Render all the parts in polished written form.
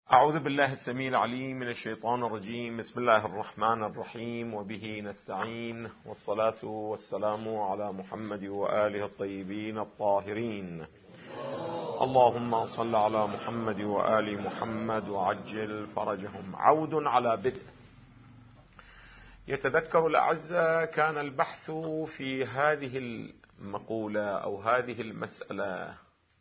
أعوذ بالله السميع العليم من الشيطان الرجيم. بسم الله الرحمن الرحيم، وبه نستعين، والصلاة والسلام على محمد وآله الطيبين الطاهرين. اللهم صل على محمد وآل محمد وعجل فرجهم. عود على بدء. يتذكر الأعزاء كان البحث في هذه المقولة أو هذه المسألة،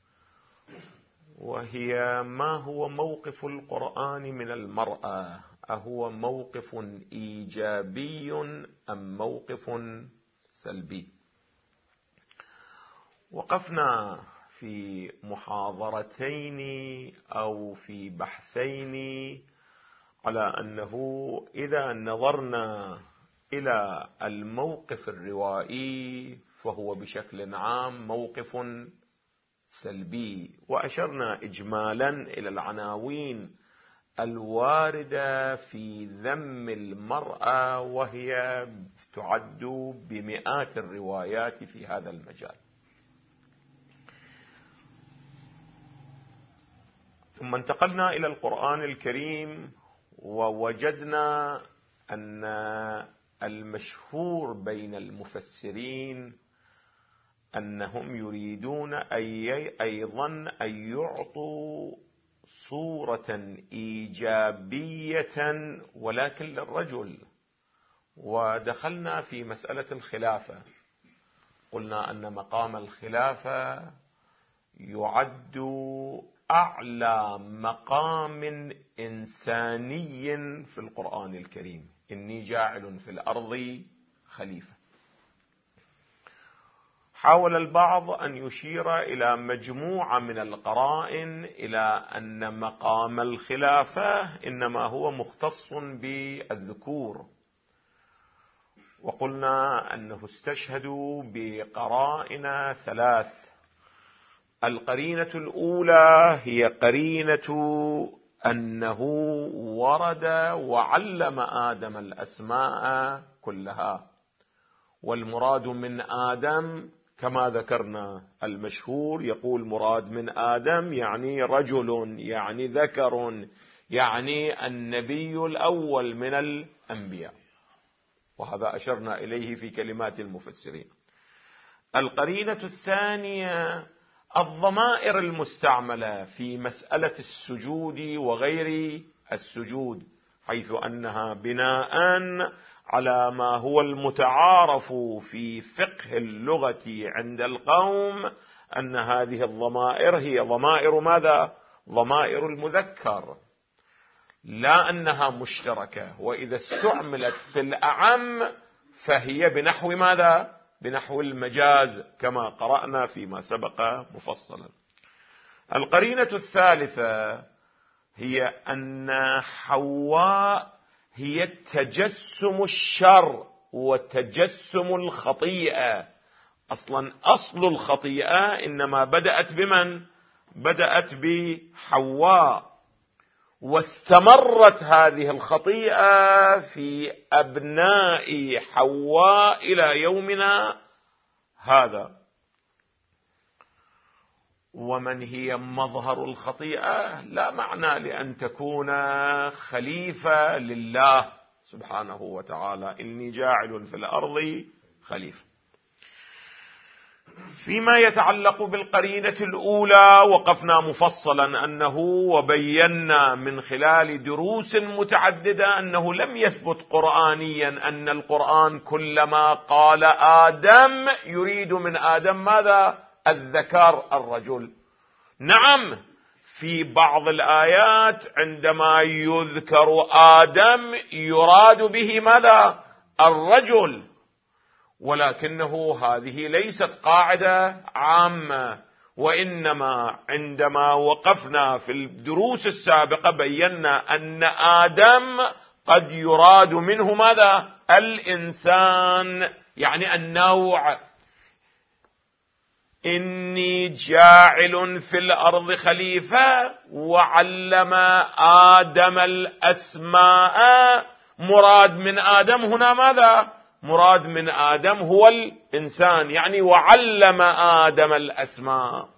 وهي ما هو موقف القرآن من المرأة؟ أهو موقف إيجابي أم موقف سلبي؟ وقفنا في محاضرتين أو في بحثين على أنه إذا نظرنا إلى الموقف الروائي فهو بشكل عام موقف سلبي، وأشرنا إجمالا إلى العناوين الواردة في ذم المرأة، وهي تعد بمئات الروايات في هذا المجال. ثم انتقلنا إلى القرآن الكريم، ووجدنا أن المشهور بين المفسرين أنهم يريدون أيضا أن يعطوا صورة إيجابية ولكن للرجل. ودخلنا في مسألة الخلافة، قلنا أن مقام الخلافة يعد أعلى مقام إنساني في القرآن الكريم. إني جاعل في الأرض خليفة. حاول البعض أن يشير إلى مجموعة من القرائن إلى أن مقام الخلافة إنما هو مختص بالذكور، وقلنا أنه استشهدوا بقرائن ثلاث. القرينة الأولى هي قرينة أنه ورد وعلم آدم الأسماء كلها، والمراد من آدم كما ذكرنا المشهور يقول مراد من آدم يعني رجل، يعني ذكر، يعني النبي الأول من الأنبياء، وهذا أشرنا إليه في كلمات المفسرين. القرينة الثانية الضمائر المستعملة في مسألة السجود وغير السجود، حيث أنها بناء على ما هو المتعارف في فقه اللغة عند القوم أن هذه الضمائر هي ضمائر ماذا؟ ضمائر المذكر، لا أنها مشتركة، وإذا استعملت في الأعم فهي بنحو ماذا؟ بنحو المجاز كما قرأنا فيما سبق مفصلا. القرينة الثالثة هي أن حواء هي تجسم الشر وتجسم الخطيئة. أصلا أصل الخطيئة إنما بدأت بمن؟ بدأت بحواء، واستمرت هذه الخطيئة في أبناء حواء إلى يومنا هذا. ومن هي مظهر الخطيئة؟ لا معنى لأن تكون خليفة لله سبحانه وتعالى. إني جاعل في الأرض خليفة. فيما يتعلق بالقرينة الأولى وقفنا مفصلا أنه وبينا من خلال دروس متعددة أنه لم يثبت قرآنيا أن القرآن كلما قال آدم يريد من آدم ماذا؟ الذكر، الرجل. نعم، في بعض الآيات عندما يذكر آدم يراد به ماذا؟ الرجل، ولكنه هذه ليست قاعدة عامة، وإنما عندما وقفنا في الدروس السابقة بينا أن آدم قد يراد منه ماذا؟ الإنسان، يعني النوع. إني جاعل في الأرض خليفة، وعلم آدم الأسماء. مراد من آدم هنا ماذا؟ مراد من آدم هو الإنسان، يعني وعلم آدم الأسماء.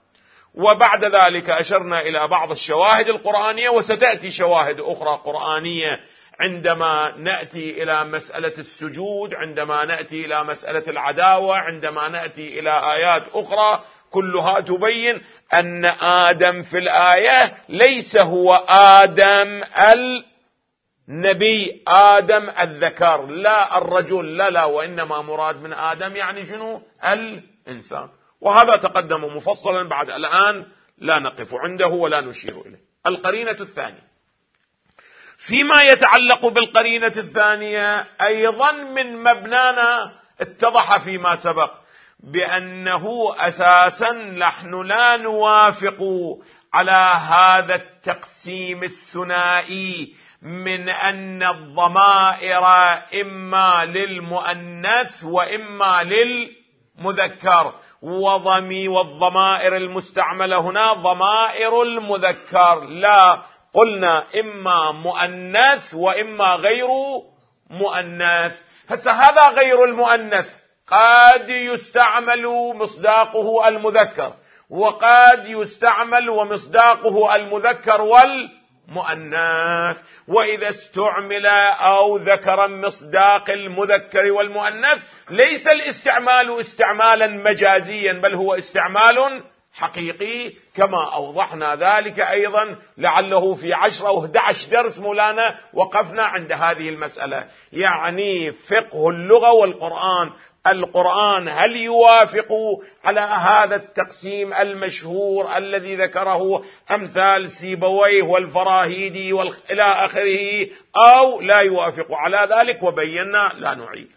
وبعد ذلك أشرنا إلى بعض الشواهد القرآنية، وستأتي شواهد أخرى قرآنية عندما نأتي إلى مسألة السجود، عندما نأتي إلى مسألة العداوة، عندما نأتي إلى آيات أخرى، كلها تبين أن آدم في الآية ليس هو آدم النبي، آدم الذكر، لا الرجل، لا، وإنما مراد من آدم يعني شنو؟ الإنسان. وهذا تقدم مفصلا، بعد الآن لا نقف عنده ولا نشير إليه. القرينة الثانية، فيما يتعلق بالقرينة الثانية أيضا من مبنانا اتضح فيما سبق بأنه أساسا نحن لا نوافق على هذا التقسيم الثنائي من أن الضمائر إما للمؤنث وإما للمذكر، والضمائر المستعملة هنا ضمائر المذكر، لا، قلنا إما مؤنث وإما غير مؤنث. هذا غير المؤنث قد يستعمل مصداقه المذكر، وقد يستعمل ومصداقه المذكر والمؤنث، وإذا استعمل أو ذكر مصداق المذكر والمؤنث ليس الاستعمال استعمالا مجازيا، بل هو استعمال حقيقي، كما أوضحنا ذلك أيضا لعله في 10 أو 11 درس مولانا وقفنا عند هذه المسألة. يعني فقه اللغة والقرآن، القرآن هل يوافق على هذا التقسيم المشهور الذي ذكره أمثال سيبويه والفراهيدي إلى آخره، أو لا يوافق على ذلك؟ وبينا لا نعيد.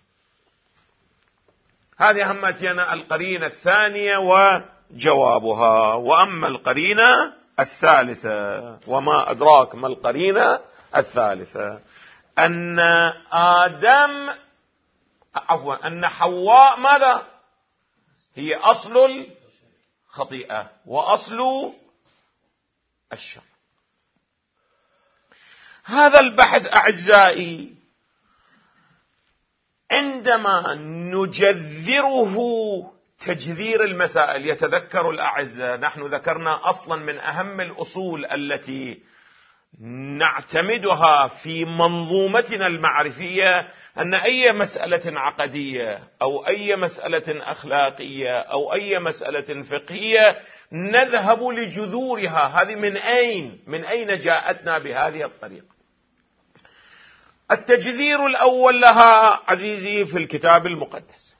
هذه همتنا القرينة الثانية وجوابها. وأما القرينة الثالثة، وما أدراك ما القرينة الثالثة، أن حواء ماذا؟ هي أصل الخطيئة وأصل الشر. هذا البحث أعزائي عندما نجذره تجذير المسائل، يتذكر الأعزاء نحن ذكرنا أصلا من أهم الأصول التي نعتمدها في منظومتنا المعرفية أن أي مسألة عقدية أو أي مسألة أخلاقية أو أي مسألة فقهية نذهب لجذورها. هذه من أين جاءتنا بهذه الطريقة؟ التجذير الأول لها عزيزي في الكتاب المقدس،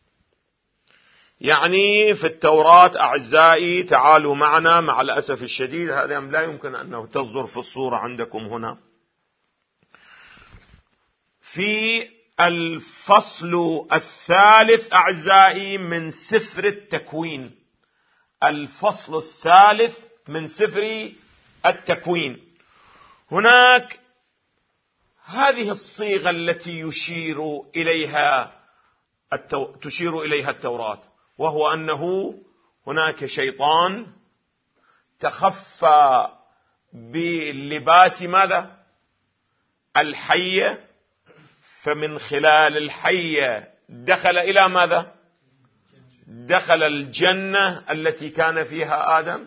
يعني في التوراة. أعزائي تعالوا معنا، مع الأسف الشديد هذا لا يمكن أنه تصدر في الصورة عندكم هنا، في الفصل الثالث أعزائي من سفر التكوين، الفصل الثالث من سفر التكوين، هناك هذه الصيغة التي تشير إليها التوراة، وهو أنه هناك شيطان تخفى بلباس ماذا؟ الحية، فمن خلال الحية دخل إلى ماذا؟ دخل الجنة التي كان فيها آدم،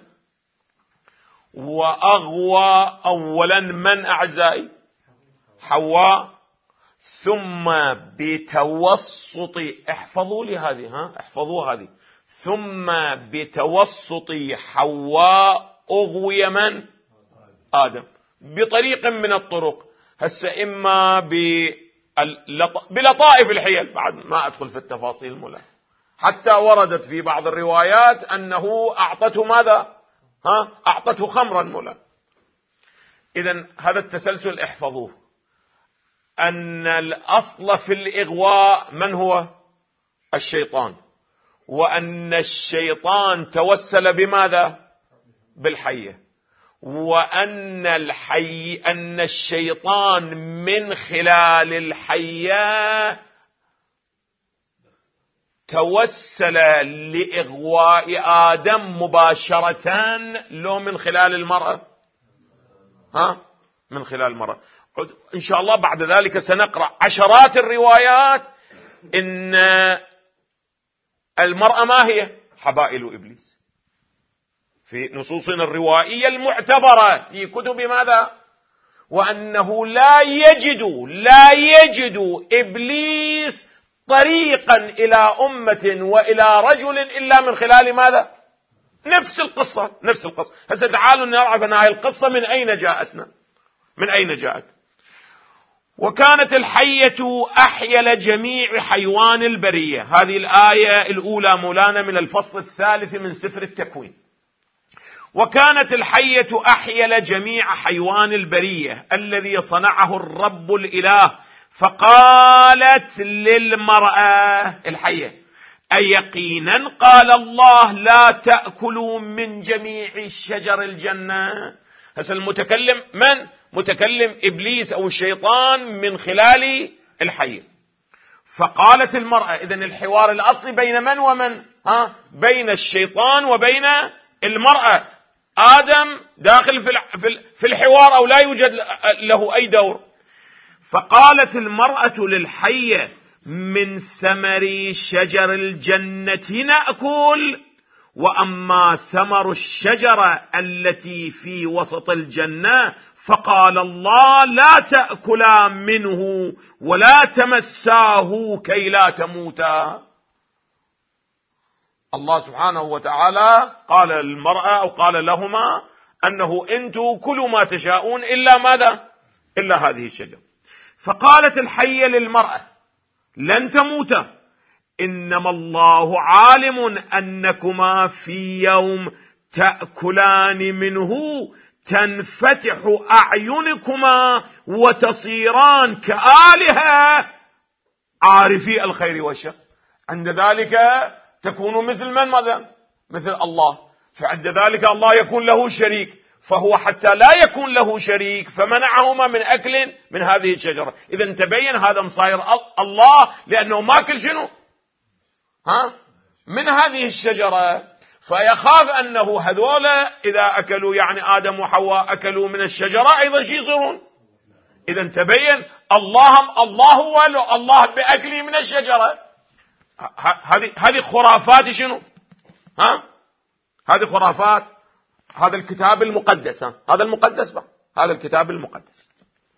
وأغوى أولا من أعزائي؟ حواء، ثم بتوسط، احفظوا لي هذه، احفظوا هذه، ثم بتوسط حواء أغوي من؟ آدم، بطريق من الطرق. إما بلطائف الحيل، بعد ما أدخل في التفاصيل مولا، حتى وردت في بعض الروايات أنه أعطته ماذا؟ أعطته خمرا مولا. إذن هذا التسلسل احفظوه، أن الأصل في الإغواء من هو؟ الشيطان، وأن الشيطان توسل بماذا؟ بالحية، وأن الشيطان من خلال الحية توسل لإغواء آدم مباشرة، لو من خلال المرأة؟ من خلال المرأة. إن شاء الله بعد ذلك سنقرأ عشرات الروايات إن المرأة ما هي؟ حبائل إبليس. في نصوصنا الروائية المعتبرة في كتب ماذا؟ وأنه لا يجد إبليس طريقا إلى أمة وإلى رجل إلا من خلال ماذا؟ نفس القصة. هسه تعالوا نعرف أن هذه القصة من أين جاءت. وكانت الحية أحيل جميع حيوان البرية. هذه الآية الأولى مولانا من الفصل الثالث من سفر التكوين. وكانت الحية أحيل جميع حيوان البرية الذي صنعه الرب الإله، فقالت للمرأة الحية: أيقينا قال الله لا تأكلوا من جميع شجر الجنة؟ هسه المتكلم من؟ متكلم إبليس أو الشيطان من خلال الحية. فقالت المرأة. إذن الحوار الأصلي بين من ومن؟ بين الشيطان وبين المرأة. آدم داخل في الحوار أو لا يوجد له أي دور. فقالت المرأة للحية: من ثمر شجر الجنة نأكل، وأما ثمر الشجرة التي في وسط الجنة فقال الله لا تأكلا منه ولا تمساه كي لا تموتا. الله سبحانه وتعالى قال للمرأة أو قال لهما أنه أنتم كلوا ما تشاءون إلا ماذا؟ إلا هذه الشجرة. فقالت الحية للمرأة: لن تموتا، إنما الله عالم أنكما في يوم تأكلان منه تنفتح أعينكما وتصيران كآلهة عارفي الخير والشر. عند ذلك تكون مثل من؟ ماذا؟ مثل الله. فعند ذلك الله يكون له شريك، فهو حتى لا يكون له شريك فمنعهما من أكل من هذه الشجرة. إذا تبين هذا مصاير الله لأنه ماكل شنو؟ من هذه الشجرة. فيخاف أنه هذول إذا أكلوا، يعني آدم وحواء أكلوا من الشجرة، أيضا شي يصيرون. إذا تبين الله هو الله بأكله من الشجرة. هذه خرافات شنو؟ هذه خرافات هذا الكتاب المقدس. هذا المقدس بقى. هذا الكتاب المقدس.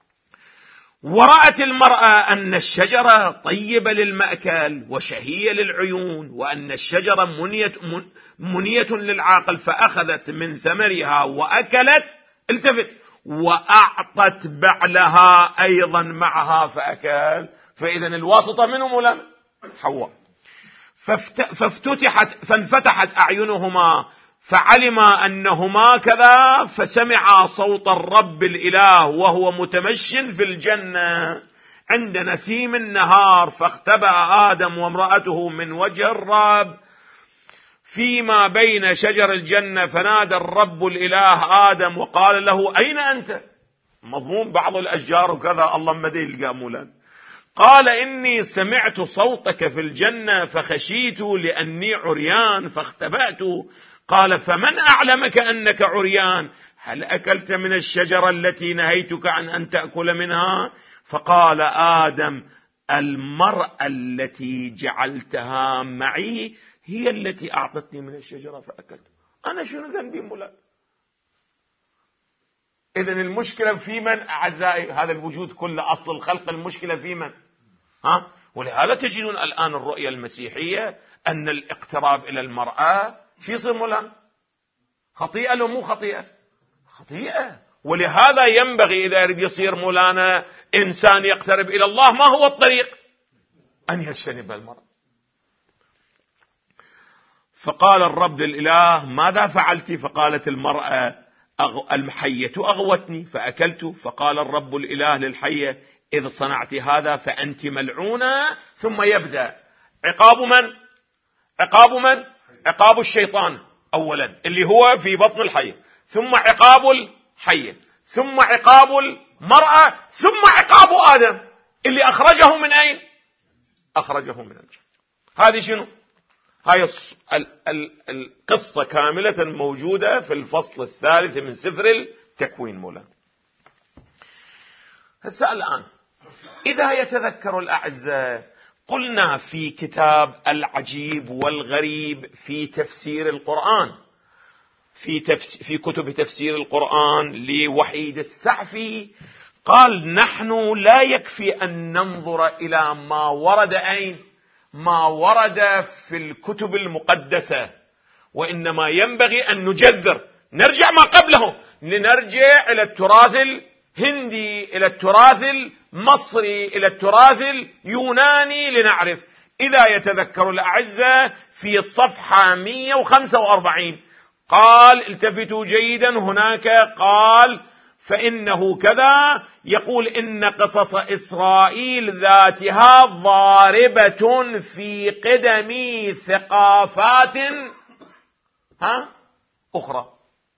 ورأت المرأة أن الشجرة طيبة للمأكل وشهية للعيون، وأن الشجرة منية للعاقل، فأخذت من ثمرها وأكلت، التفت، وأعطت بعلها أيضا معها فأكل. فإذن الواسطة منهم ولا حواء. فانفتحت أعينهما فعلما أنهما كذا، فسمعا صوت الرب الإله وهو متمش في الجنة عند نسيم النهار، فاختبأ آدم وامرأته من وجه الرب فيما بين شجر الجنة، فنادى الرب الإله آدم وقال له: أين أنت؟ مضمون بعض الأشجار وكذا، الله مدي القامولان. قال: إني سمعت صوتك في الجنة فخشيت لأني عريان فاختبأت. قال: فمن أعلمك أنك عريان؟ هل أكلت من الشجرة التي نهيتك عن أن تأكل منها؟ فقال آدم: المرأة التي جعلتها معي هي التي أعطتني من الشجرة فأكلت. أنا شنو ذنبي مولاي؟ إذن المشكلة في من أعزائي؟ هذا الوجود كله، أصل الخلق المشكلة في من؟ ولهذا تجدون الآن الرؤية المسيحية أن الاقتراب إلى المرأة في يصير مولانا خطيئة لو مو خطيئة؟ خطيئة. ولهذا ينبغي إذا يريد يصير مولانا إنسان يقترب إلى الله، ما هو الطريق؟ أن يجتنب المرأة. فقال الرب للإله: ماذا فعلت؟ فقالت المرأة: الحية أغوتني فأكلت. فقال الرب الإله للحية: إذ صنعت هذا فأنت ملعونة. ثم يبدأ عقاب من؟ عقاب الشيطان أولا اللي هو في بطن الحية، ثم عقاب الحية، ثم عقاب المرأة، ثم عقاب آدم اللي أخرجه من أين؟ أخرجه من الجنة. هذه شنو؟ هاي القصة كاملة موجودة في الفصل الثالث من سفر التكوين مولانا. هسه الآن إذا يتذكر الأعزاء، قلنا في كتاب العجيب والغريب في تفسير القرآن، في كتب تفسير القرآن لوحيد السعفي قال: نحن لا يكفي أن ننظر إلى ما ورد ما ورد في الكتب المقدسة، وإنما ينبغي أن نجذر، نرجع ما قبله، لنرجع إلى التراث الهندي، إلى التراث المصري، إلى التراث اليوناني، لنعرف. إذا يتذكر الأعزة في الصفحة 145 قال، التفتوا جيدا، هناك قال: فإنه كذا، يقول: إن قصص إسرائيل ذاتها ضاربة في قدم ثقافات أخرى.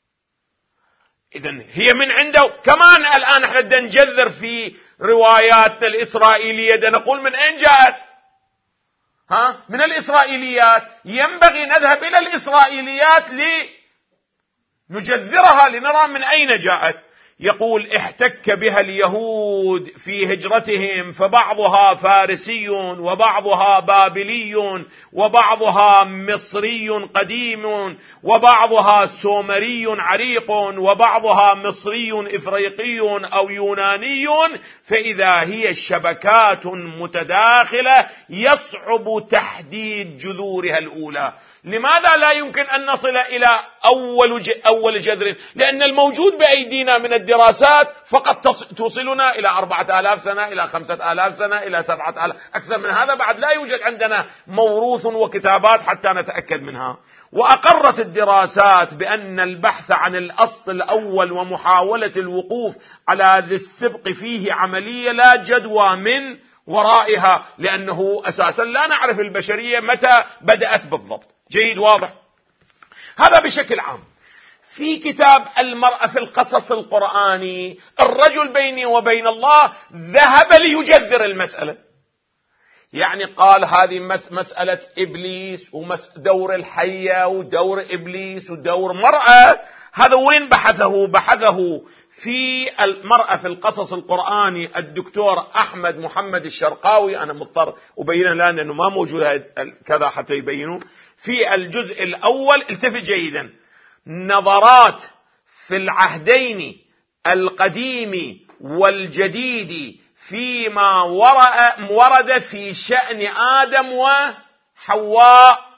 إذن هي من عنده. كمان الآن احنا بدنا نجذر في رواياتنا الإسرائيلية، نقول من أين جاءت؟ من الإسرائيليات. ينبغي نذهب إلى الإسرائيليات لنجذرها، لنرى من أين جاءت. يقول: احتك بها اليهود في هجرتهم، فبعضها فارسي وبعضها بابلي وبعضها مصري قديم وبعضها سومري عريق وبعضها مصري إفريقي أو يوناني، فإذا هي شبكات متداخلة يصعب تحديد جذورها الأولى. لماذا لا يمكن أن نصل إلى أول جذر؟ لأن الموجود بأيدينا من الدراسات فقط توصلنا إلى 4000 سنة، إلى 5000 سنة، إلى 7000. أكثر من هذا بعد لا يوجد عندنا موروث وكتابات حتى نتأكد منها. وأقرت الدراسات بأن البحث عن الأصل الأول ومحاولة الوقوف على ذي السبق فيه عملية لا جدوى من ورائها، لأنه أساسا لا نعرف البشرية متى بدأت بالضبط. جيد، واضح. هذا بشكل عام. في كتاب المرأة في القصص القرآني، الرجل بيني وبين الله ذهب ليجذر المسألة، يعني قال هذه مسألة إبليس ودور الحية ودور إبليس ودور مرأة. هذا وين بحثه في المرأة في القصص القرآني الدكتور أحمد محمد الشرقاوي. أنا مضطر أبينه لأن أنه ما موجود كذا حتى يبينه. في الجزء الأول، التفت جيدا، نظرات في العهدين القديم والجديد فيما ورد في شأن آدم وحواء.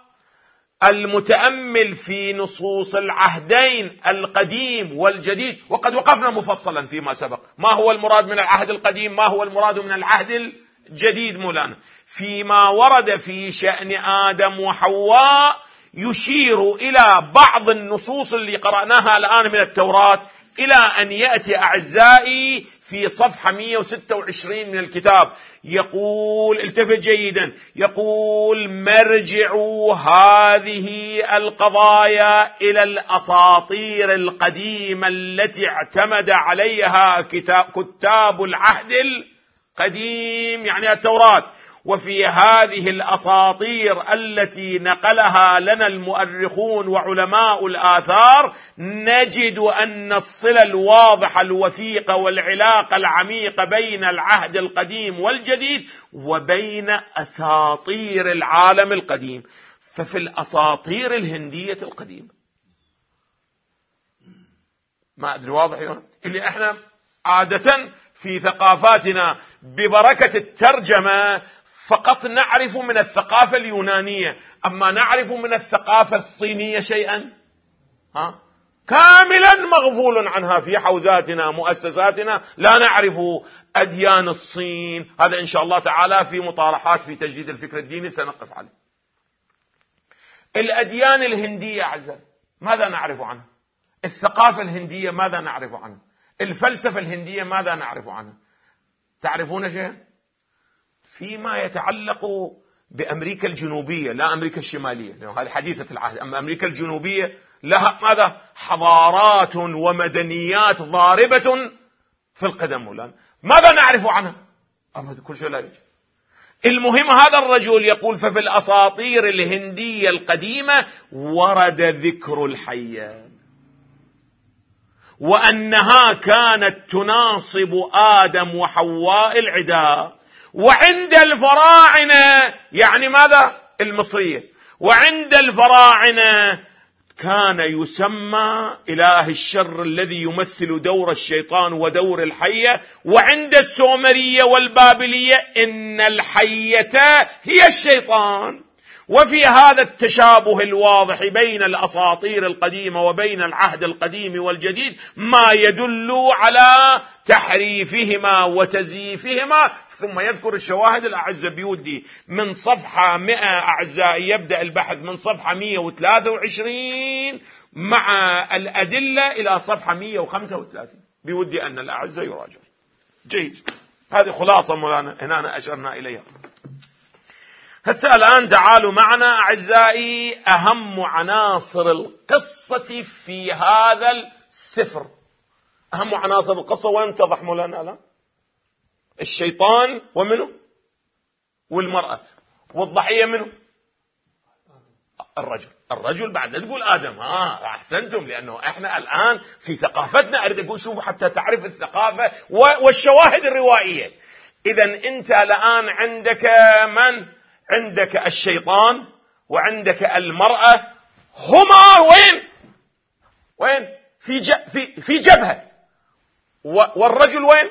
المتأمل في نصوص العهدين القديم والجديد، وقد وقفنا مفصلا فيما سبق ما هو المراد من العهد القديم، ما هو المراد من العهد الجديد مولانا، فيما ورد في شأن آدم وحواء، يشير إلى بعض النصوص اللي قرأناها الآن من التوراة، إلى أن يأتي أعزائي في صفحة 126 من الكتاب. يقول، التفت جيدا، يقول: مرجعوا هذه القضايا إلى الأساطير القديمة التي اعتمد عليها كتاب العهد القديم، يعني التوراة. وفي هذه الأساطير التي نقلها لنا المؤرخون وعلماء الآثار نجد أن الصلة الواضحة الوثيقة والعلاقة العميقة بين العهد القديم والجديد وبين أساطير العالم القديم. ففي الأساطير الهندية القديمة، ما أدري واضح هنا، اللي احنا عادة في ثقافاتنا ببركة الترجمة فقط نعرف من الثقافة اليونانية، أما نعرف من الثقافة الصينية شيئا كاملا مغفول عنها في حوزاتنا مؤسساتنا. لا نعرف أديان الصين. هذا إن شاء الله تعالى في مطارحات في تجديد الفكر الديني سنقف عليه. الأديان الهندية عزيزي ماذا نعرف عنها؟ الثقافة الهندية ماذا نعرف عنها؟ الفلسفة الهندية ماذا نعرف عنها؟ تعرفون شيئا؟ فيما يتعلق بأمريكا الجنوبية، لا أمريكا الشمالية، لأنه هذه حديثة العهد. أما أمريكا الجنوبية لها ماذا؟ حضارات ومدنيات ضاربة في القدم مولانا. ماذا نعرف عنها؟ أبدا كل شيء لا يوجد. المهم هذا الرجل يقول: ففي الأساطير الهندية القديمة ورد ذكر الحية، وأنها كانت تناصب آدم وحواء العداء. وعند الفراعنة، يعني ماذا؟ المصرية، وعند الفراعنة كان يسمى إله الشر الذي يمثل دور الشيطان ودور الحية. وعند السومرية والبابلية إن الحية هي الشيطان. وفي هذا التشابه الواضح بين الأساطير القديمة وبين العهد القديم والجديد ما يدل على تحريفهما وتزييفهما. ثم يذكر الشواهد الأعزة بيودي من صفحة 100 أعزائي، يبدأ البحث من صفحة 123 مع الأدلة إلى صفحة 135. بيودي أن الأعزة يراجع. جيد، هذه خلاصة مولانا هنا أشرنا إليها. هسه الآن تعالوا معنا أعزائي أهم عناصر القصة في هذا السفر. أهم عناصر القصة وين تضح مولانا الآن؟ الشيطان ومنه؟ والمرأة. والضحية منه؟ الرجل بعد لا تقول آدم. أحسنتم، لأنه إحنا الآن في ثقافتنا أريد أقول شوفوا حتى تعرف الثقافة والشواهد الروائية. إذن أنت الآن عندك من؟ عندك الشيطان وعندك المرأة، هما وين؟ في جبهة. والرجل وين؟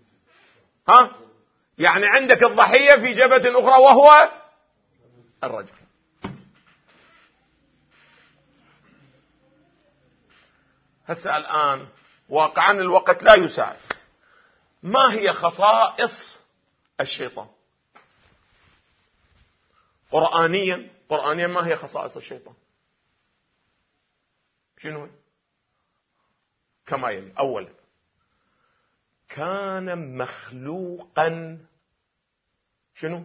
يعني عندك الضحية في جبهة أخرى وهو الرجل. هسه الآن واقعا الوقت لا يساعد. ما هي خصائص الشيطان قرآنيا ما هي خصائص الشيطان؟ شنو؟ كما يلي. أولا، كان مخلوقا شنو؟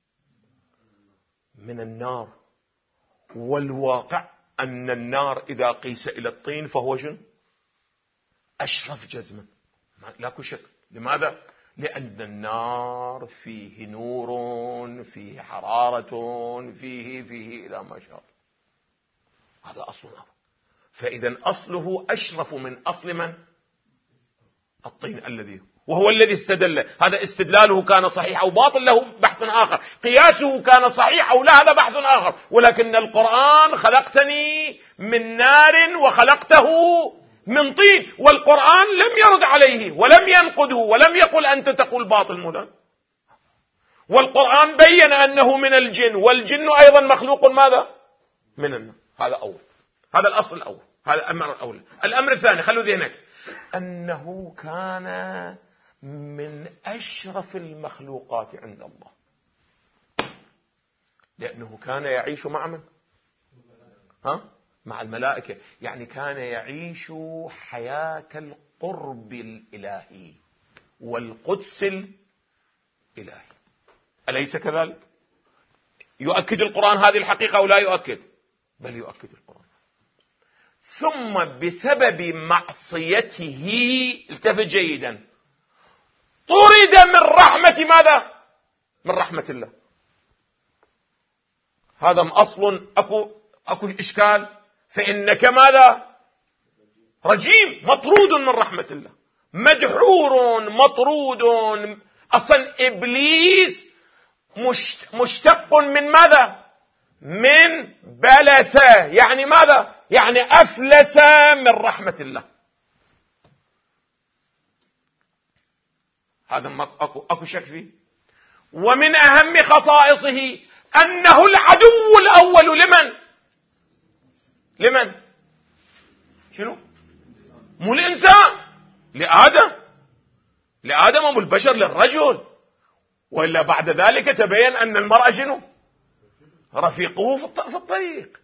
من النار. والواقع أن النار إذا قيس إلى الطين فهو شنو؟ أشرف جزما، لا شك. لماذا؟ لأن النار فيه نور، فيه حرارة، فيه إلى ما شاء. هذا أصل النار. فإذا أصله أشرف من أصل من؟ الطين الذي وهو الذي استدل. هذا استدلاله كان صحيح أو باطل له بحث آخر، قياسه كان صحيح أو لا هذا بحث آخر. ولكن القرآن خلقتني من نار وخلقته من طين، والقرآن لم يرد عليه ولم ينقده ولم يقل أنت تقول باطل مولانا. والقرآن بين أنه من الجن، والجن أيضا مخلوق ماذا؟ من النار. هذا أول، هذا الأصل الأول، هذا الأمر الأول. الأمر الثاني خلوا ذهنك، أنه كان من أشرف المخلوقات عند الله، لأنه كان يعيش مع من؟ مع الملائكة. يعني كان يعيش حياة القرب الإلهي والقدس الإلهي. أليس كذلك؟ يؤكد القرآن هذه الحقيقة أو لا يؤكد؟ بل يؤكد القرآن. ثم بسبب معصيته، التفت جيدا، طرد من رحمة ماذا؟ من رحمة الله. هذا أصل أكو إشكال. فإنك ماذا؟ رجيم، مطرود من رحمة الله، مدحور، مطرود. أصلا إبليس مشتق من ماذا؟ من بلس. يعني ماذا؟ يعني أفلس من رحمة الله. هذا ما أكو شك فيه. ومن أهم خصائصه أنه العدو الأول لمن؟ شنو؟ مو الإنسان، لآدم أبو البشر، للرجل. وإلا بعد ذلك تبين أن المرأة شنو؟ رفيقه في الطريق.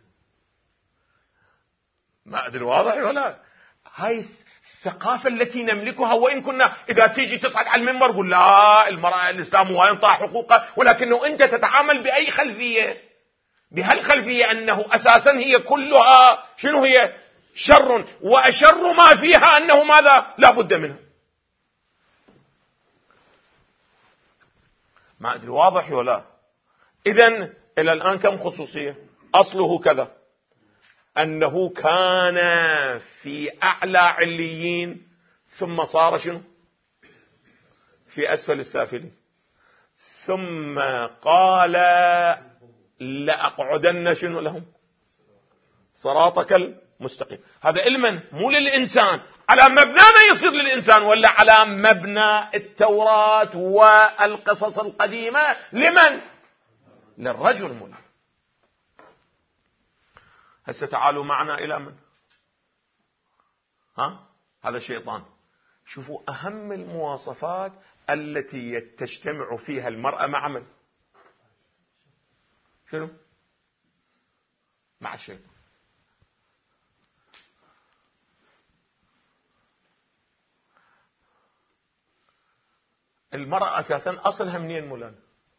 ما أدري واضح ولا؟ هاي الثقافة التي نملكها. وإن كنا إذا تيجي تصعد على المنبر قل لا، المرأة الإسلام وينطع حقوقها، ولكنه أنت تتعامل بأي خلفية؟ بهالخلفية أنه أساسا هي كلها شنو هي؟ شر، وأشر ما فيها أنه ماذا؟ لا بد منه. ما أدري واضح ولا؟ إذن إلى الآن كم خصوصية؟ أصله كذا، أنه كان في أعلى عليين ثم صار شنو؟ في أسفل السافلين. ثم قال لأقعدن شنو لهم؟ صراطك مستقيم. هذا علما مو للإنسان، على مبنانا يصير للإنسان، ولا على مبنى التوراة والقصص القديمة لمن؟ للرجل مولى. هسه تعالوا معنا إلى من؟ هذا الشيطان. شوفوا أهم المواصفات التي تجتمع فيها المرأة مع من؟ شنو؟ مع الشيطان. المرأة أساسا أصلها منين مولانا؟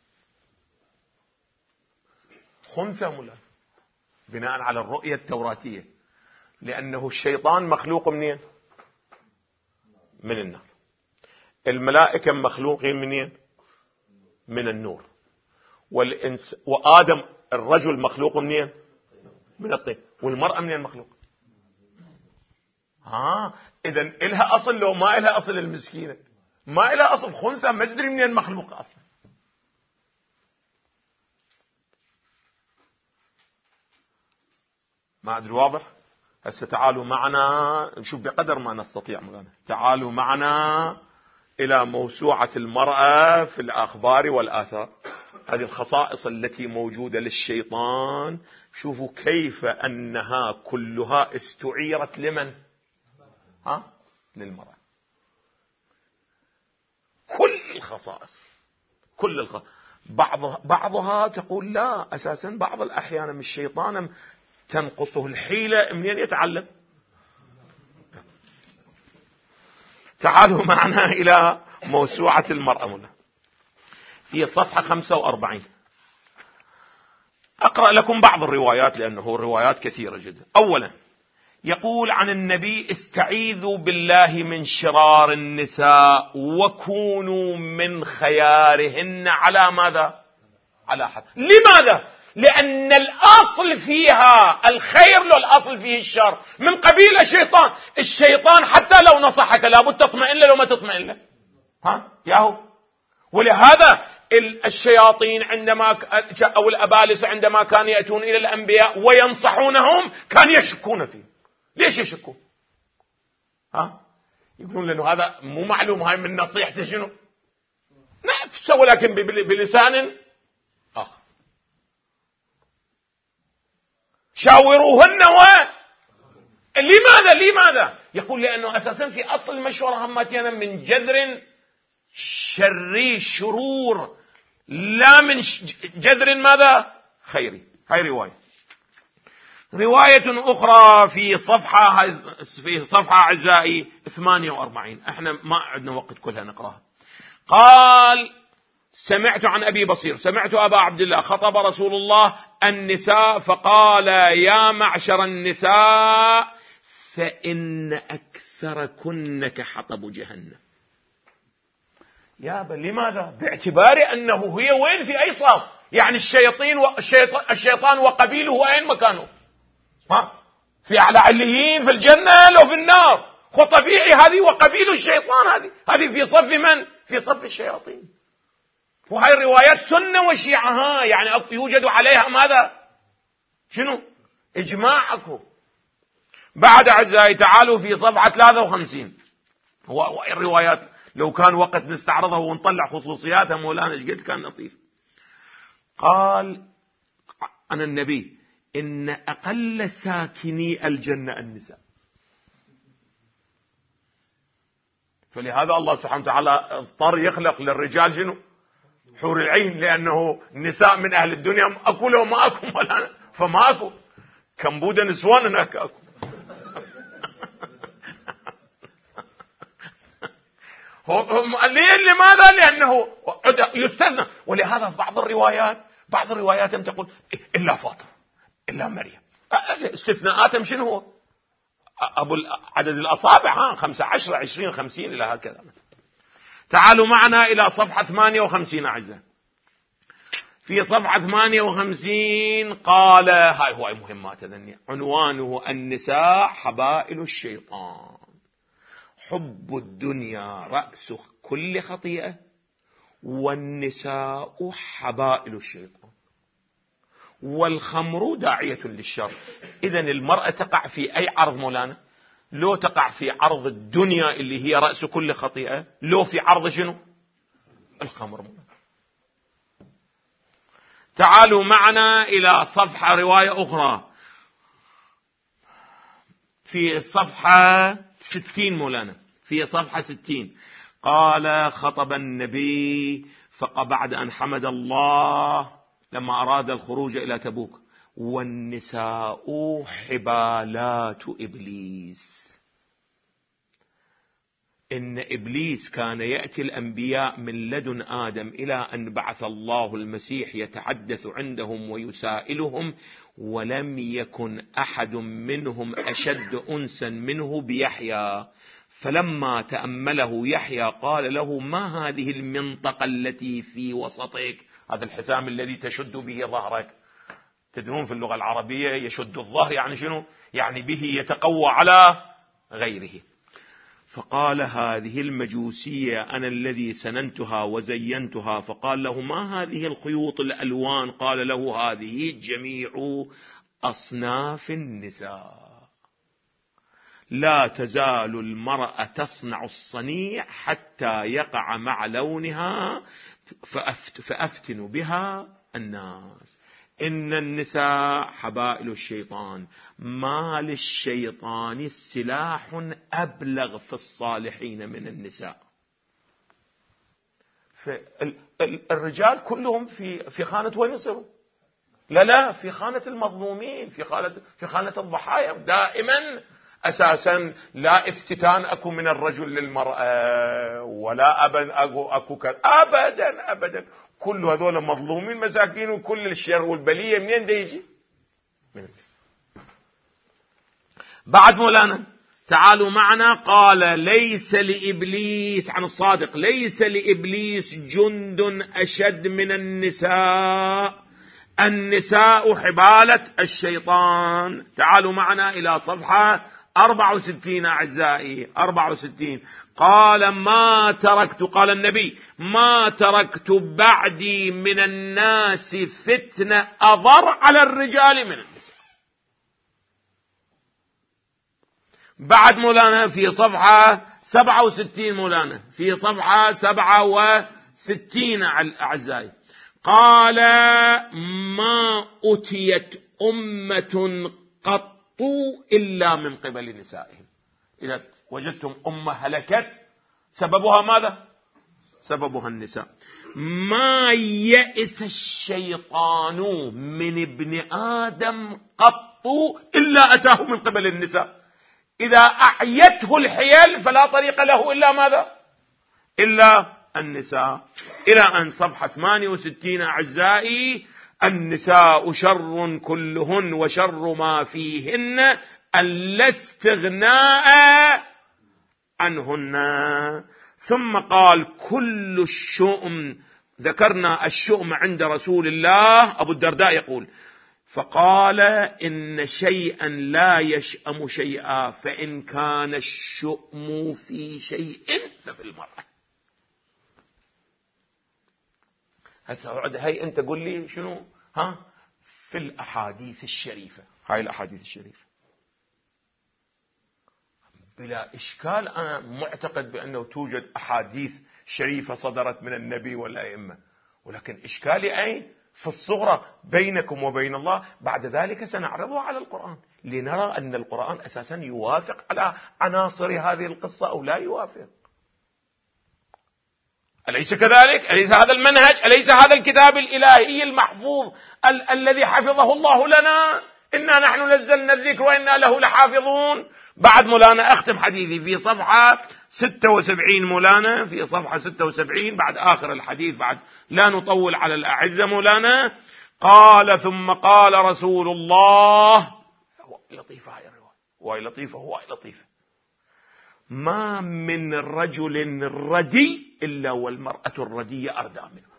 خنثى مولانا، بناء على الرؤية التوراتية، لأنه الشيطان مخلوق منين؟ من النار. الملائكة مخلوقين منين؟ من النور. وآدم الرجل مخلوق منين؟ من الطين. والمرأة منين مخلوق؟ إذن إلها أصل لو ما إلها أصل المسكينة؟ ما إلها أصل، خنثى ما تدري منين مخلوق أصلا. ما أدري واضح؟ هسه تعالوا معنا نشوف بقدر ما نستطيع مولانا. تعالوا معنا إلى موسوعة المرأة في الأخبار والآثار. هذه الخصائص التي موجودة للشيطان، شوفوا كيف أنها كلها استعيرت لمن؟ للمرأة. كل الخصائص، كل الخصائص. بعضها تقول لا، أساسا بعض الأحيان من الشيطان تنقصه الحيلة، منين يتعلم؟ تعالوا معنا إلى موسوعة المرأة هنا في صفحة 45. أقرأ لكم بعض الروايات لأنه الروايات كثيرة جدا. أولا يقول عن النبي: استعيذوا بالله من شرار النساء وكونوا من خيارهن على ماذا؟ على حد. لماذا؟ لأن الأصل فيها الخير، لو الأصل فيه الشر، من قبيل الشيطان. الشيطان حتى لو نصحك لابد تطمئن له، لو ما تطمئن له ياهو. ولهذا الشياطين عندما أو الأبالسة عندما كانوا يأتون إلى الأنبياء وينصحونهم كانوا يشكون فيه. ليش يشكون؟ يقولون لأنه هذا مو معلوم، هاي من نصيحته شنو؟ نفسه، ولكن بلسان آخر. شاوروهن لماذا؟ يقول لأنه أساسا في أصل المشورة هماتينا من جذر شري شرور، لا من جذر ماذا؟ خيري. هاي رواية أخرى في صفحة أعزائي 48. احنا ما عندنا وقت كلها نقراها. قال: سمعت عن أبي بصير سمعت أبا عبد الله خطب رسول الله النساء فقال: يا معشر النساء فإن أكثركن كحطب جهنم. لماذا؟ باعتبار أنه هي وين؟ في أي صف؟ يعني الشيطان وقبيله أين مكانه؟ في أعلى عليين في الجنة لو في النار؟ طبيعي هذه وقبيل الشيطان، هذه في صف من؟ في صف الشياطين. وهي الروايات سنة وشيعة، يعني يوجد عليها ماذا؟ شنو؟ إجماعكم. بعد أعزائي تعالوا في صفحة 53. والروايات لو كان وقت نستعرضها ونطلع خصوصياتها مولانا ايش قلت كان لطيف. قال عن النبي: إن أقل ساكني الجنة النساء. فلهذا الله سبحانه وتعالى اضطر يخلق للرجال شنو؟ حور العين، لأنه النساء من أهل الدنيا أكو لو ما أكو مولانا، فما أكو كمبودة نسوان هناك أكو. لماذا؟ لأنه يستثنى. ولهذا بعض الروايات تقول إلا فاطمة إلا مريم. استثناءاتهم شنو هو؟ أبو عدد الأصابع 15 20 50 إلى هكذا. تعالوا معنا إلى صفحة 58 أعزائي. في صفحة 58 قال: هاي هو مهمات ذني، عنوانه: النساء حبائل الشيطان، حب الدنيا رأس كل خطيئة، والنساء حبائل الشيطان. والخمر داعية للشر. إذن المرأة تقع في أي عرض مولانا؟ لو تقع في عرض الدنيا اللي هي رأس كل خطيئة، لو في عرض شنو؟ الخمر مولانا. تعالوا معنا إلى صفحة رواية أخرى في صفحة 60 مولانا، في صفحة 60. قال: خطب النبي بعد أن حمد الله لما أراد الخروج إلى تبوك: والنساء حبالات إبليس. إن إبليس كان يأتي الأنبياء من لدن آدم إلى أن بعث الله المسيح يتحدث عندهم ويسائلهم، ولم يكن أحد منهم أشد أنسا منه بيحيى. فلما تأمله يحيى قال له: ما هذه المنطقة التي في وسطك؟ هذا الحزام الذي تشد به ظهرك. تدرون في اللغة العربية يشد الظهر يعني شنو؟ يعني به يتقوى على غيره. فقال: هذه المجوسية أنا الذي سننتها وزينتها. فقال له: ما هذه الخيوط الألوان؟ قال له: هذه جميع أصناف النساء. لا تزال المرأة تصنع الصنيع حتى يقع مع لونها فأفتن بها الناس. إن النساء حبائل الشيطان، ما للشيطان سلاح أبلغ في الصالحين من النساء. الرجال كلهم في خانة وين يصيروا؟ لا، في خانة المظلومين، في خانة الضحايا دائما. أساسا لا افتتان أكو من الرجل للمرأة، ولا أكو أبدا. كل هذول مظلومين مساكين، وكل الشر والبلية منين ده يجي؟ من النساء. بعد مولانا تعالوا معنا. قال: ليس لإبليس، عن الصادق: ليس لإبليس جند أشد من النساء، النساء حبالة الشيطان. تعالوا معنا إلى صفحة 64 أعزائي، 64. قال النبي: ما تركت بعدي من الناس فتنة أضر على الرجال من النساء. بعد مولانا في صفحة 67 مولانا، في صفحة 67 أعزائي. قال: ما أتيت أمة قط إلا من قبل نسائهم. إذا وجدتم أمة هلكت سببها ماذا؟ سببها النساء. ما يئس الشيطان من ابن آدم قط إلا أتاه من قبل النساء. إذا أعيته الحيل فلا طريق له إلا ماذا؟ إلا النساء. إلى أن صفحة 68 أعزائي: النساء شر كلهن وشر ما فيهن ألا استغناء عنهن. ثم قال: كل الشؤم، ذكرنا الشؤم عند رسول الله، أبو الدرداء يقول: فقال: إن شيئا لا يشأم شيئا، فإن كان الشؤم في شيء ففي المرأة. هسه هاي أنت قل لي شنو في الأحاديث الشريفة. هاي الأحاديث الشريفة بلا إشكال أنا معتقد بأنه توجد أحاديث شريفة صدرت من النبي والأئمة، ولكن إشكالي أين؟ في الصغرى بينكم وبين الله. بعد ذلك سنعرضها على القرآن لنرى أن القرآن أساسا يوافق على عناصر هذه القصة أو لا يوافق. أليس كذلك؟ أليس هذا المنهج؟ أليس هذا الكتاب الإلهي المحفوظ الذي حفظه الله لنا؟ إنا نحن نزلنا الذكر وإنا له لحافظون. بعد مولانا أختم حديثي في صفحة 76 مولانا، في صفحة 76 بعد آخر الحديث، بعد لا نطول على الأعزة مولانا. قال: ثم قال رسول الله، لطيفة هاي الرواية، وهي لطيفة: ما من رجل ردي إلا والمرأة الردية أردى منه.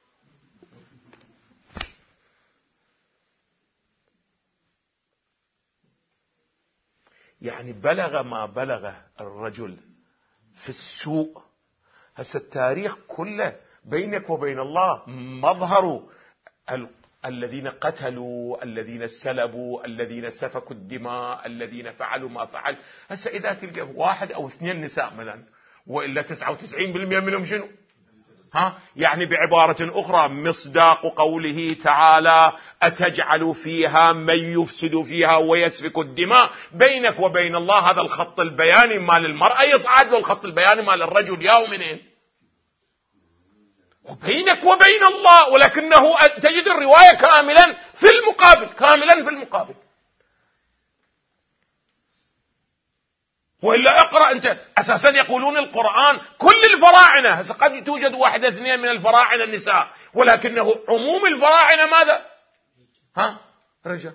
يعني بلغ ما بلغ الرجل في السوء. هسه التاريخ كله بينك وبين الله مظهر الذين قتلوا، الذين سلبوا، الذين سفكوا الدماء، الذين فعلوا ما فعل. هسه إذا تلقى 1 أو 2 نساء مثلا، وإلا 99% منهم شنو؟ يعني بعبارة أخرى مصداق قوله تعالى: أتجعل فيها من يفسد فيها ويسفك الدماء. بينك وبين الله هذا الخط البياني مال المرأة يصعد، والخط البياني مال الرجل ياو منين؟ وبينك وبين الله، ولكنه تجد الرواية كاملا في المقابل. وإلا اقرأ أنت. أساسا يقولون القرآن كل الفراعنة، قد توجد 1 أو 2 من الفراعنة النساء، ولكنه عموم الفراعنة ماذا؟ رجال.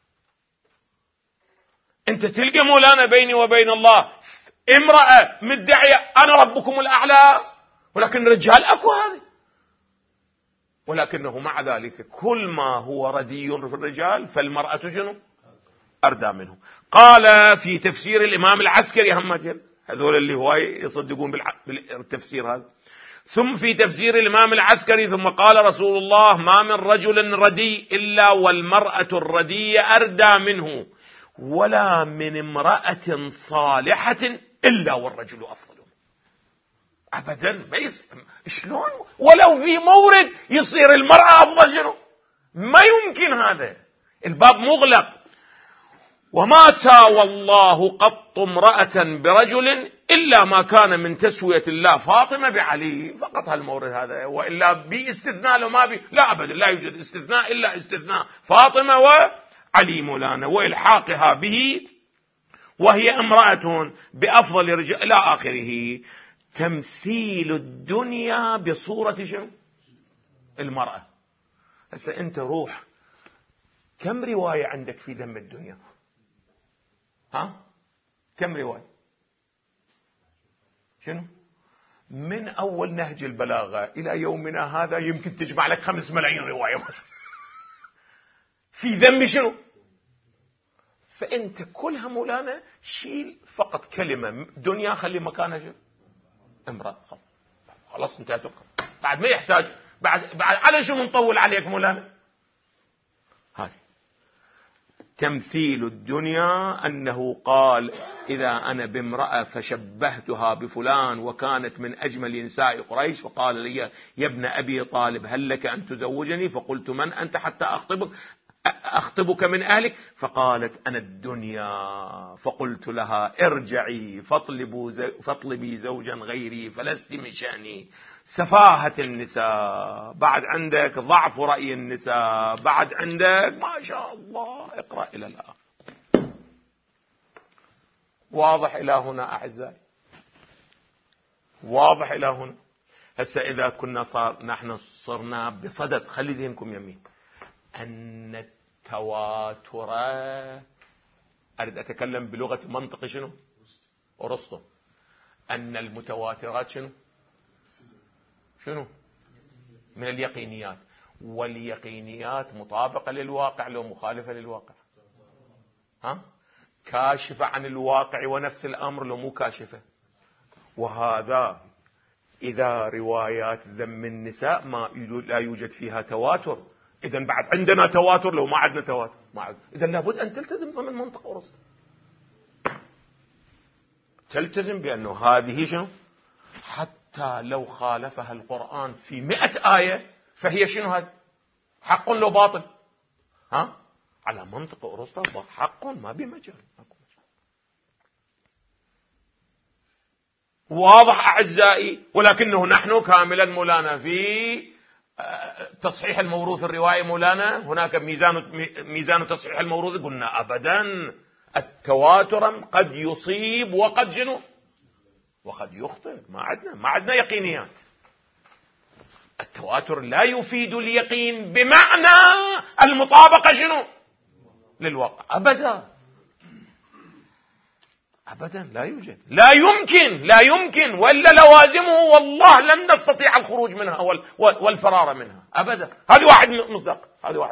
أنت تلقى مولانا بيني وبين الله امرأة مدعية أنا ربكم الأعلى، ولكن رجال أكو هذه، ولكنه مع ذلك كل ما هو ردي في الرجال فالمرأة شنو؟ أردى منه. قال في تفسير الإمام العسكري، هذول اللي هو يصدقون بالتفسير هذا. ثم في تفسير الإمام العسكري: ثم قال رسول الله: ما من رجل ردي إلا والمرأة الردية أردى منه، ولا من امرأة صالحة إلا والرجل أفضل. أبدا. شلون ولو في مورد يصير المرأة أفضل؟ شنو؟ ما يمكن، هذا الباب مغلق. وما ساوى الله قط امرأة برجل إلا ما كان من تسوية الله فاطمة بعلي. فقط هالمورد هذا، وإلا باستثناء لو ما لا أبدا، لا يوجد استثناء إلا استثناء فاطمة وعلي مولانا، وإلحاقها به وهي امرأة بأفضل رجال إلى آخره. تمثيل الدنيا بصورة شنو؟ المرأة. هسه أنت روح، كم رواية عندك في ذم الدنيا؟ كم رواية؟ شنو؟ من أول نهج البلاغة إلى يومنا هذا يمكن تجمع لك 5 ملايين رواية في ذم شنو؟ فأنت كلها مولانا شيل فقط كلمة دنيا، خلي مكانها شنو؟ امرأة. خلاص انتهت القضية. بعد ما يحتاج بعد على شو نطول عليك مولانا؟ هذه تمثيل الدنيا، أنه قال: إذا أنا بامرأة فشبهتها بفلان وكانت من أجمل نساء قريش، فقال لي: يا ابن أبي طالب هل لك أن تزوجني؟ فقلت: من أنت حتى أخطبك من أهلك؟ فقالت: أنا الدنيا. فقلت لها: ارجعي فاطلبي زوجا غيري فلست من شأني. سفاهة النساء، بعد عندك ضعف رأي النساء، بعد عندك ما شاء الله. اقرأ إلى الآخر. واضح إلى هنا أعزائي؟ واضح إلى هنا؟ هسه إذا كنا نحن صرنا بصدد، خلي ذهنكم يمين، أن التواتر، أريد أتكلم بلغة منطق شنو؟ أرسطو. أن المتواترات شنو؟ من اليقينيات. واليقينيات مطابقة للواقع لو مخالفة للواقع؟ كاشفة عن الواقع ونفس الأمر لو مو كاشفة؟ وهذا إذا روايات ذم النساء لا يوجد فيها تواتر، إذن بعد عندنا تواتر لو ما عندنا تواتر. إذن لابد أن تلتزم ضمن منطق أرسطو، تلتزم بأنه هذه شنو؟ حتى لو خالفها القرآن في 100 آية فهي شنو؟ هذا حق لو باطل؟ على منطق أرسطو حق، ما بمجال. واضح أعزائي؟ ولكنه نحن كاملا مولانا في تصحيح الموروث الرواية مولانا هناك ميزان تصحيح الموروث. قلنا أبدا، التواتر قد يصيب وقد شنو؟ وقد يخطئ. ما عندنا يقينيات. التواتر لا يفيد اليقين بمعنى المطابقة شنو؟ للواقع. أبدا لا يوجد، لا يمكن، وإلا لوازمه والله لن نستطيع الخروج منها والفرار منها أبدا. هذه واحد مصداق.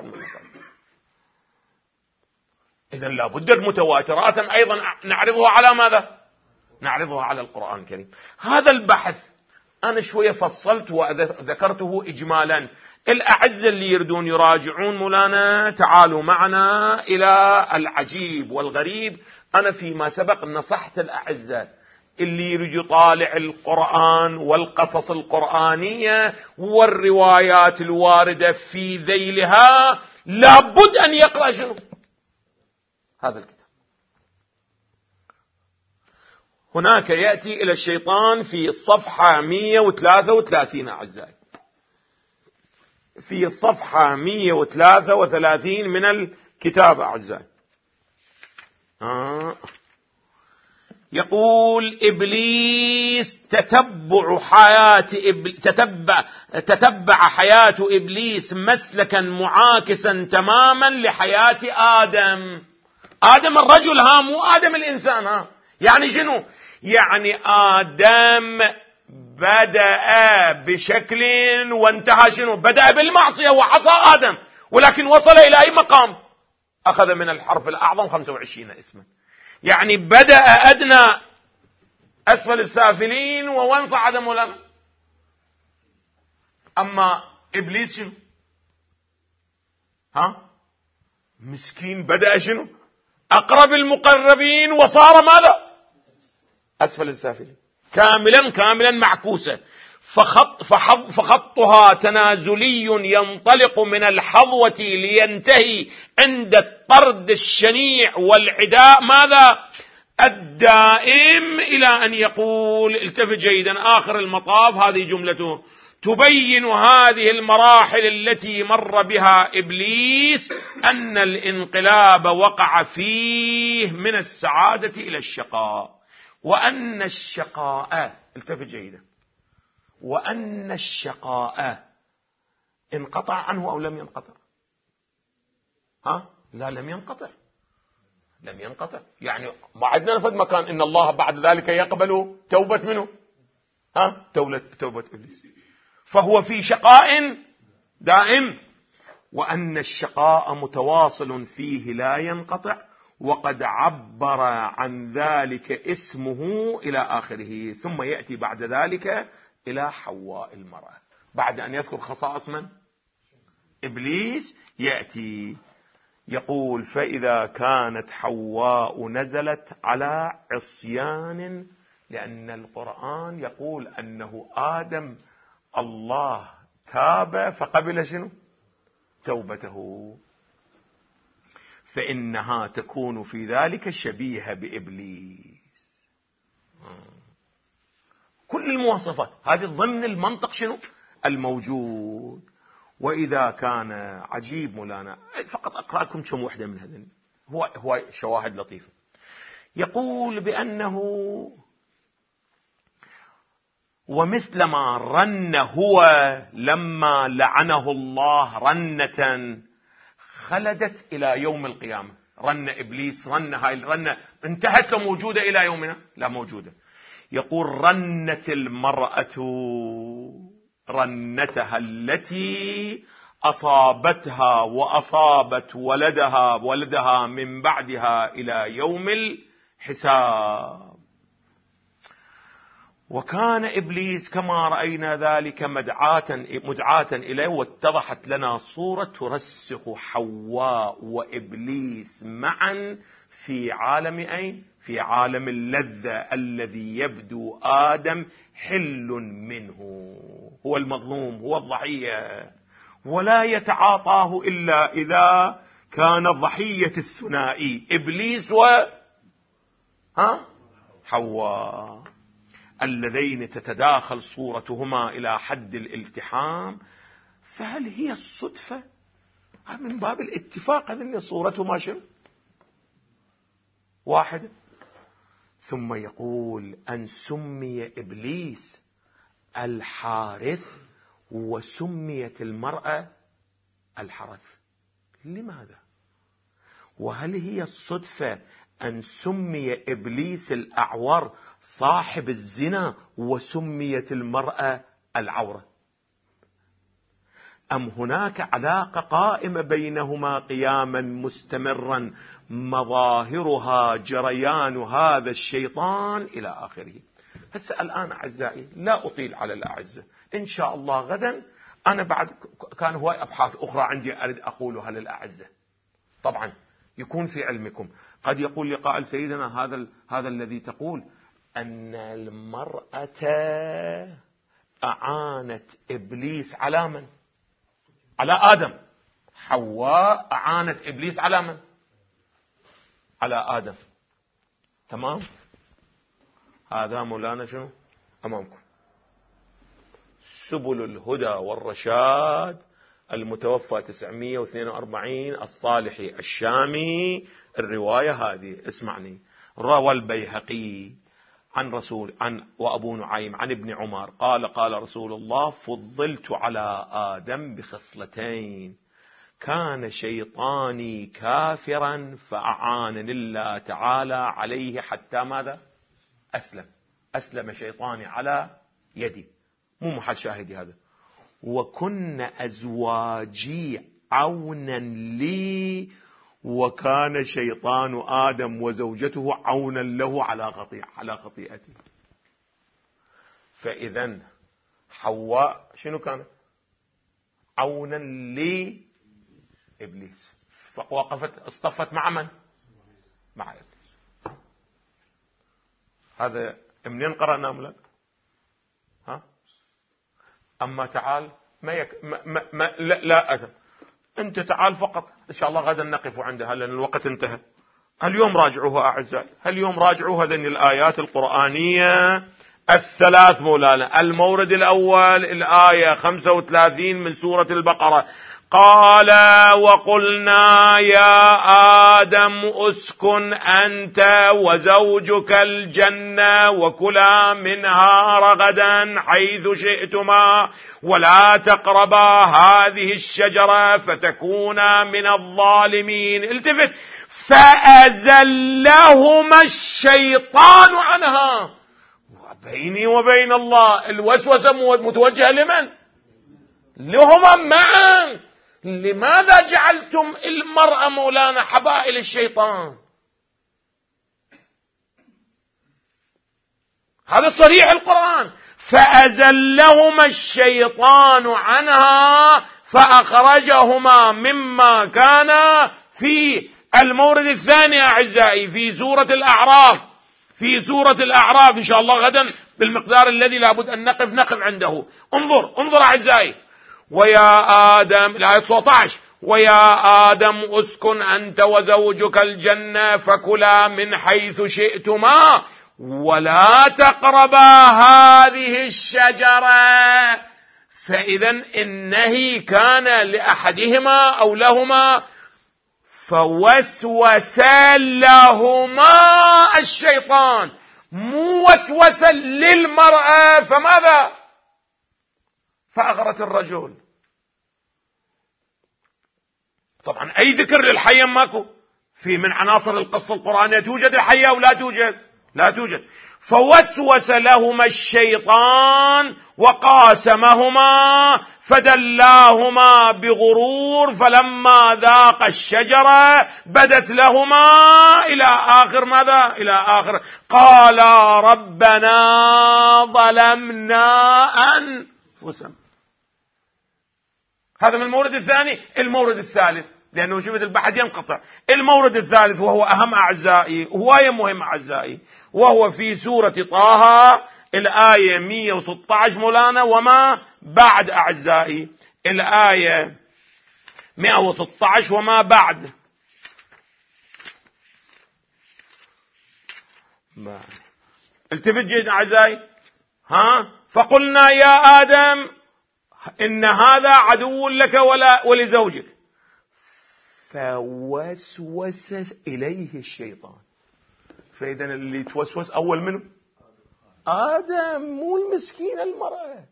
إذن لابد المتواترات أيضا نعرضها على ماذا؟ نعرضها على القرآن الكريم. هذا البحث أنا شوية فصلت وذكرته إجمالا. الأعزة اللي يردون يراجعون مولانا تعالوا معنا إلى العجيب والغريب. أنا فيما سبق نصحت الأعزة اللي يريد يطالع القرآن والقصص القرآنية والروايات الواردة في ذيلها لابد أن يقرأ شنو؟ هذا الكتاب. هناك يأتي إلى الشيطان في الصفحة 133 أعزائي، في الصفحة 133 من الكتاب أعزائي. يقول إبليس تتبع حياة إبليس مسلكا معاكسا تماما لحياة آدم. آدم الرجل، مو آدم الإنسان. يعني شنو؟ يعني آدم بدأ بشكل وانتهى شنو؟ بدأ بالمعصية وعصى آدم، ولكن وصل إلى أي مقام؟ أخذ من الحرف الأعظم 25 اسما. يعني بدأ أدنى أسفل السافلين وانصعد مولانا. أما إبليس شنو؟ مسكين بدأ شنو؟ أقرب المقربين وصار ماذا؟ أسفل السافلين، كاملا معكوسة. فخطها تنازلي ينطلق من الحظوة لينتهي عند الطرد الشنيع والعداء ماذا؟ الدائم، إلى أن يقول، التفت جيدا، آخر المطاف هذه جملته تبين هذه المراحل التي مر بها إبليس أن الانقلاب وقع فيه من السعادة إلى الشقاء، وأن الشقاء، التفت جيدا، وأن الشقاء انقطع عنه أو لم ينقطع؟ لا، لم ينقطع. يعني ما عندنا نفذ مكان إن الله بعد ذلك يقبل توبة منه، توبة إبليس، فهو في شقاء دائم. وأن الشقاء متواصل فيه لا ينقطع، وقد عبر عن ذلك اسمه إلى آخره. ثم يأتي بعد ذلك إلى حواء المرأة، بعد أن يذكر خصائص من؟ إبليس. يأتي يقول فإذا كانت حواء نزلت على عصيان، لأن القرآن يقول أنه آدم الله تاب فقبل شنو؟ توبته، فإنها تكون في ذلك شبيهة بإبليس. كل المواصفات هذه ضمن المنطق شنو؟ الموجود. وإذا كان عجيب مولانا، فقط أقرأ لكم كم وحدة من هذين، هو شواهد لطيفة. يقول بأنه ومثلما رن هو لما لعنه الله رنة خلدت إلى يوم القيامة. رن إبليس، هاي الرنة انتهت موجودة إلى يومنا؟ لا، موجودة. يقول رنت المرأة رنتها التي أصابتها وأصابت ولدها من بعدها إلى يوم الحساب. وكان إبليس كما رأينا ذلك مدعاة إليه، واتضحت لنا صورة ترسخ حواء وإبليس معا في عالم أين؟ في عالم اللذة الذي يبدو آدم حل منه، هو المظلوم، هو الضحية، ولا يتعاطاه إلا إذا كان الضحية الثنائي إبليس حواء، اللذين تتداخل صورتهما إلى حد الالتحام. فهل هي الصدفة؟ من باب الاتفاق أن صورتهما شنو؟ واحدة. ثم يقول أن سمي إبليس الحارث وسميت المرأة الحرث. لماذا؟ وهل هي الصدفة أن سمي إبليس الأعور صاحب الزنا وسميت المرأة العورة؟ أم هناك علاقة قائمة بينهما قياما مستمرا مظاهرها جريان هذا الشيطان إلى آخره؟ هسه الآن أعزائي لا أطيل على الأعزة، إن شاء الله غدا أنا بعد كان هواي أبحاث أخرى عندي أريد أقولها للأعزة. طبعا يكون في علمكم قد يقول لي قائل سيدنا هذا الذي تقول أن المرأة أعانت إبليس على من؟ على آدم. حواء أعانت إبليس على من؟ على آدم. تمام؟ هذا مولانا شنو أمامكم، سبل الهدى والرشاد المتوفى 942 الصالحي الشامي. الرواية هذه اسمعني، روى البيهقي عن وأبو نعيم عن ابن عمر قال رسول الله: فضلت على آدم بخصلتين، كان شيطاني كافرا فأعانني الله تعالى عليه حتى ماذا؟ أسلم شيطاني على يدي. مو محل شاهدي هذا. وكن أزواجي عونا لي، وكان شيطان آدم وزوجته عونا له على خطيئته. فإذا حواء شنو كانت؟ عونا لإبليس، فوقفت اصطفت مع من؟ مع إبليس. هذا منين قرأنا ملك؟ أما تعال لا أثم، أنت تعال فقط، إن شاء الله غدا نقف عندها لأن الوقت انتهى. اليوم راجعوها أعزائي، اليوم راجعوا هذين الآيات القرآنية الثلاث مولانا. المورد الأول الآية 35 من سورة البقرة، قال: وقلنا يا آدم اسكن أنت وزوجك الجنة وكلا منها رغدا حيث شئتما ولا تقربا هذه الشجرة فتكونا من الظالمين. التفت: فأزلهما الشيطان عنها. وبيني وبين الله الوسوسة متوجهة لمن؟ لهما معا. لماذا جعلتم المرأة مولانا حبائل الشيطان؟ هذا صريح القرآن. فأزلهما الشيطان عنها فأخرجهما مما كان في المورد الثاني أعزائي في سورة الأعراف. إن شاء الله غدا بالمقدار الذي لابد أن نقف عنده. انظر أعزائي. ويا آدم، الآية 19: ويا آدم اسكن أنت وزوجك الجنة فكلا من حيث شئتما ولا تقربا هذه الشجرة. فإذا النهي كان لأحدهما أو لهما، فوسوس لهما الشيطان، مو وسوس للمرأة. فماذا؟ فأغرت الرجل. طبعا أي ذكر للحية ماكو في من عناصر القصة القرآنية. توجد الحية أو لا توجد. فوسوس لهما الشيطان وقاسمهما فدلاهما بغرور فلما ذاق الشجرة بدت لهما إلى آخر ماذا؟ إلى آخر قالا ربنا ظلمنا أنفسنا. هذا من المورد الثاني. المورد الثالث، لأنه شبه البحث ينقطع. المورد الثالث وهو أهم أعزائي، هواية مهم أعزائي، وهو في سورة طه الآية 116 مولانا وما بعد أعزائي. الآية 116 وما بعد. التفت جيدا أعزائي. فقلنا يا آدم إن هذا عدو لك ولزوجك فوسوس إليه الشيطان. فإذا اللي توسوس أول منه آدم، مو المسكين المرأة.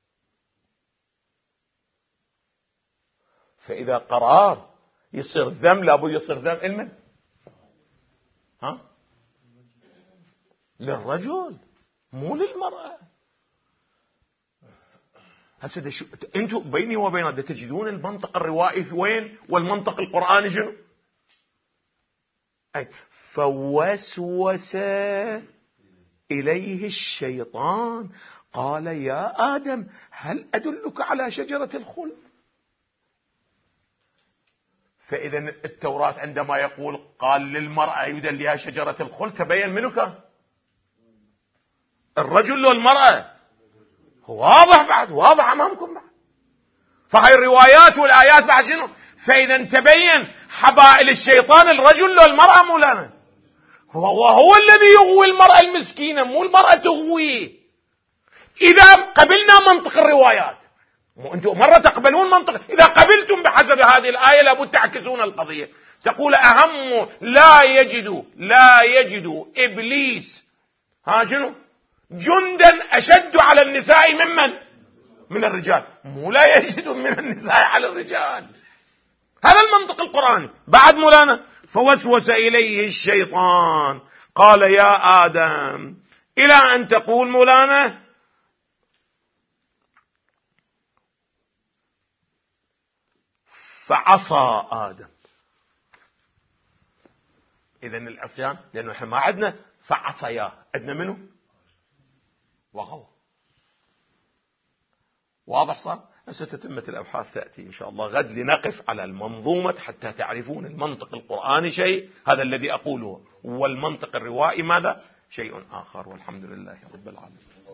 فإذا قرار يصير ذنب لابد يصير ذنب المن؟ للرجل مو للمرأة. هسه انتم بيني وبين تجدون المنطق الروائي في وين والمنطق القرآني شنو؟ فوسوس إليه الشيطان قال يا آدم هل أدلك على شجرة الخلد؟ فإذا التوراة عندما يقول قال للمرأة يدليها شجرة الخلد، تبين منو كان؟ الرجل والمرأة. واضح بعد، واضح أمامكم بعد. فهي الروايات والآيات بعد شنو؟ فإذا تبين حبائل الشيطان الرجل والمرأة مولانا، وهو الذي يغوي المرأة المسكينة، مو المرأة تغويه. إذا قبلنا منطق الروايات، أنتم مرة تقبلون منطق، إذا قبلتم بحسب هذه الآية لابد تعكسون القضية، تقول أهم لا يجد إبليس شنو؟ جندا أشد على النساء من الرجال، مو لا يجد من النساء على الرجال. هذا المنطق القرآني. بعد مولانا فوسوس إليه الشيطان قال يا آدم، إلى أن تقول مولانا فعصى آدم. إذن العصيان، لأنه إحنا ما عندنا فعصياه، عندنا منه وغوى. واضح صار؟ ستتمة الأبحاث تأتي إن شاء الله غد لنقف على المنظومة حتى تعرفون المنطق القرآني شيء، هذا الذي أقوله، والمنطق الروائي ماذا؟ شيء آخر. والحمد لله رب العالمين.